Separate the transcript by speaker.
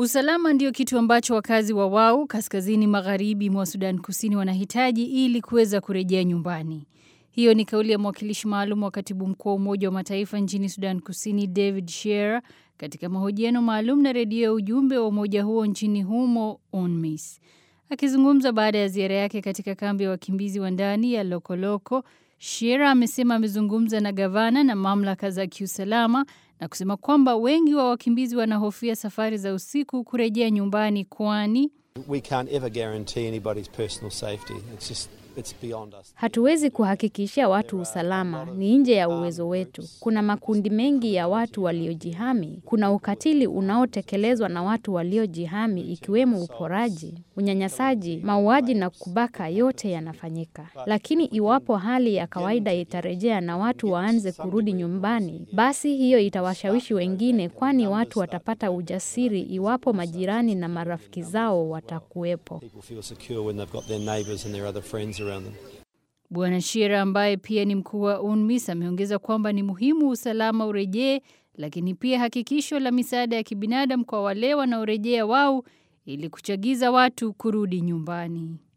Speaker 1: Usalama ndio kitu ambacho wakazi wa Wau, kaskazini magharibi mwa Sudan Kusini wanahitaji ili kuweza kurejea nyumbani. Hiyo ni kauli ya mwakilishi maalum wa katibu mkuu wa Umoja wa Mataifa nchini Sudan Kusini David Shearer katika mahojiano maalum na redio ya ujumbe wa umoja huo nchini humo UNMISS. Akizungumza baada ya ziara yake katika kambi ya wakimbizi wa ndani ya Lokoloko, Shearer amesema amezungumza na gavana na mamlaka za kiusalama na kusema kwamba wengi wa wakimbizi wanahofia safari za usiku kurejea nyumbani kwani
Speaker 2: hatuwezi kuhakikishia watu usalama, ni nje ya uwezo wetu. Kuna makundi mengi ya watu waliojihami. Kuna ukatili unaotekelezwa na watu waliojihami ikiwemo uporaji, unyanyasaji, mauaji na kubaka, yote yanafanyika. Lakini iwapo hali ya kawaida itarejea na watu waanze kurudi nyumbani, basi hiyo itawashawishi wengine, kwani watu watapata ujasiri iwapo majirani na marafiki zao watakuwepo.
Speaker 1: Bwana Shearer ambaye pia ni mkuu wa UNMISS ameongeza kwamba ni muhimu usalama urejee, lakini pia hakikisho la misaada ya kibinadamu kwa wale wanaorejea Wau ili kuchagiza watu kurudi nyumbani.